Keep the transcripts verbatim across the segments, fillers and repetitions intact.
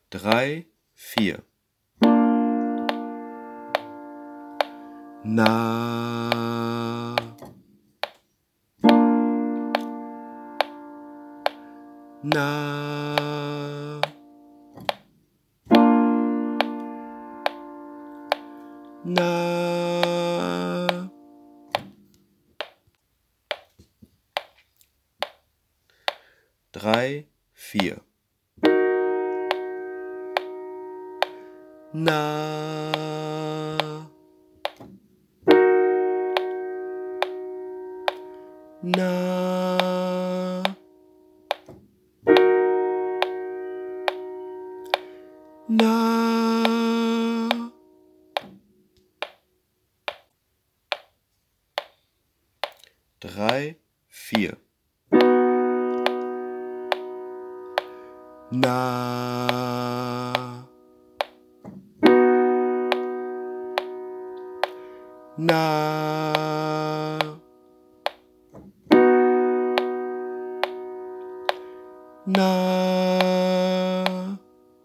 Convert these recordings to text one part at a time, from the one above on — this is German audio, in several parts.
drei, vier. Na, na, na, drei, vier. Na, na, na, drei, vier. Na, na, na,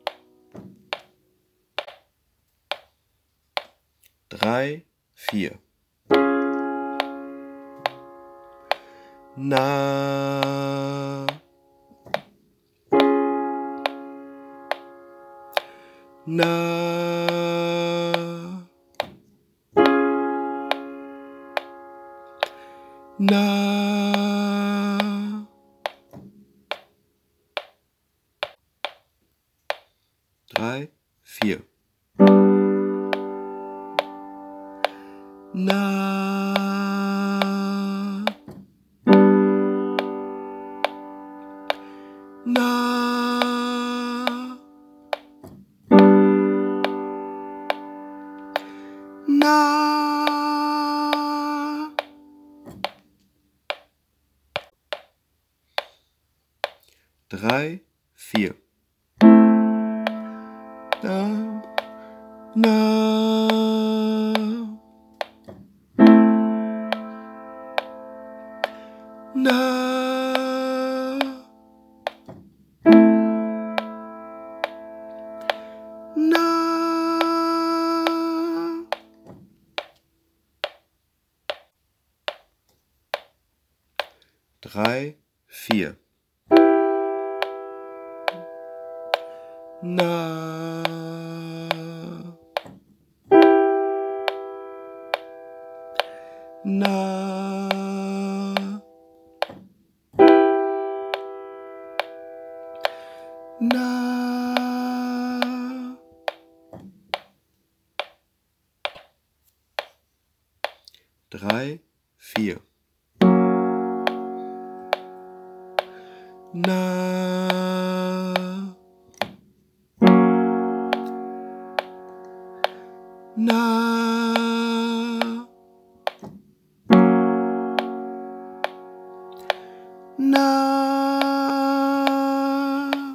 drei, vier. Na, na, na, drei, vier. Na, na, na, drei, vier. Na, na, na, na, drei, vier. Na, na, na, drei, vier. Na, na, na,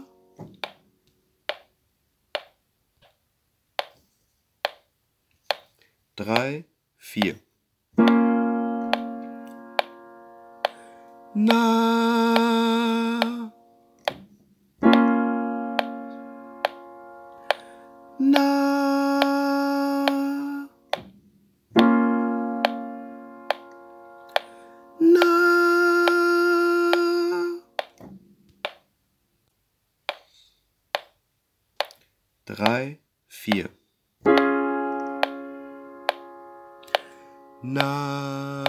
drei, vier. Na, na, na, drei, vier. Na,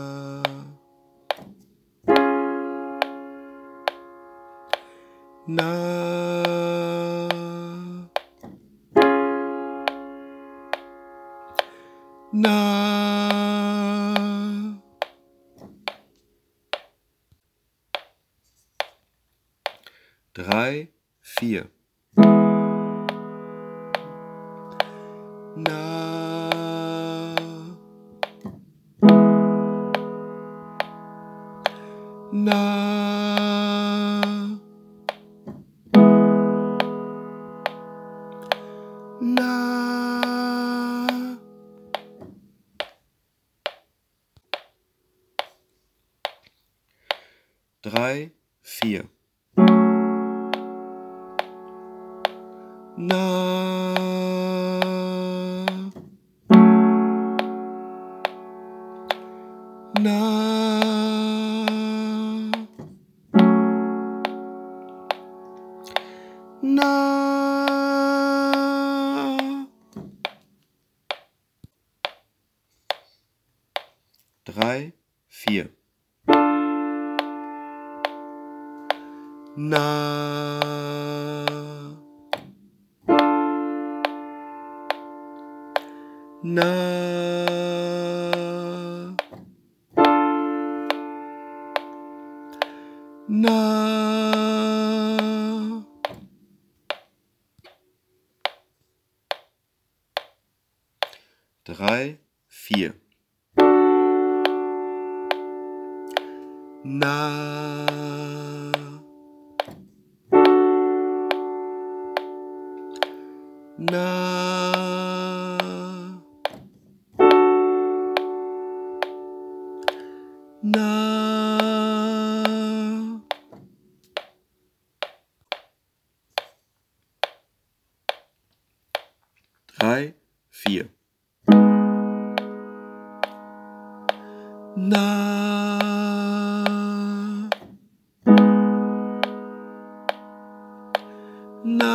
na, na, drei, vier. Na, na, na, drei, vier. na, na, na, drei, vier. Na, na, na, drei, vier. Na, na, na, drei, vier. Na, na,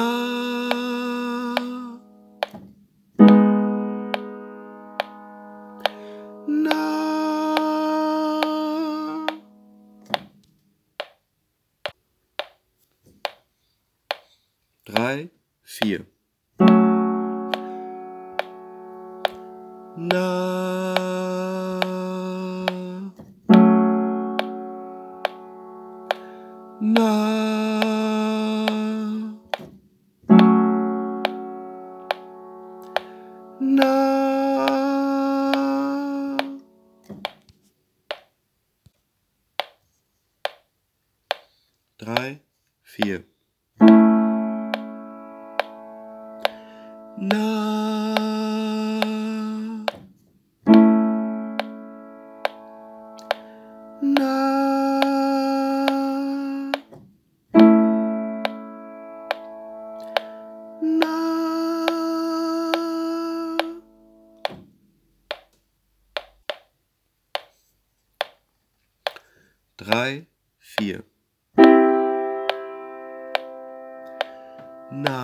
na, drei, vier. Na, na, na, drei, vier. Na, na, na, drei, vier. Na,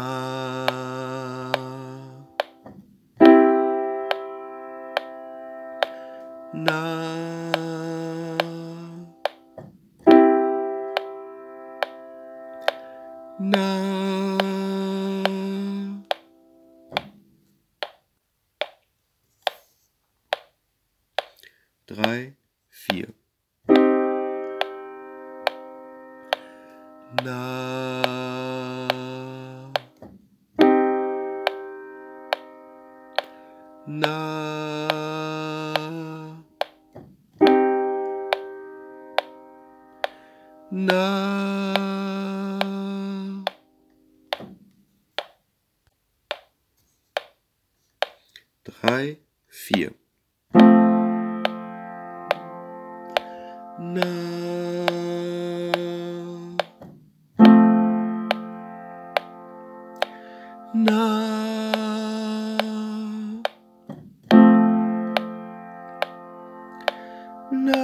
na, na, drei, vier. Na, na, na, drei, vier. Na, na, na,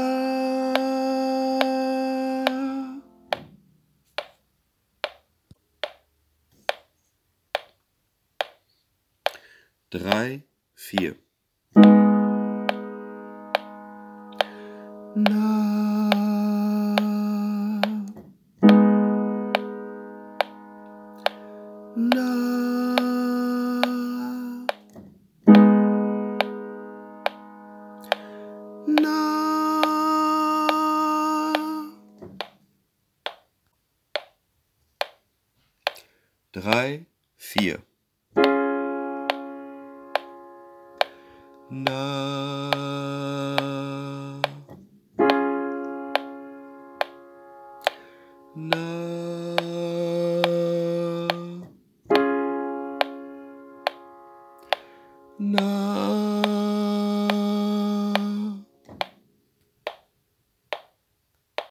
drei, vier. Na, na, na, drei, vier. Na, na,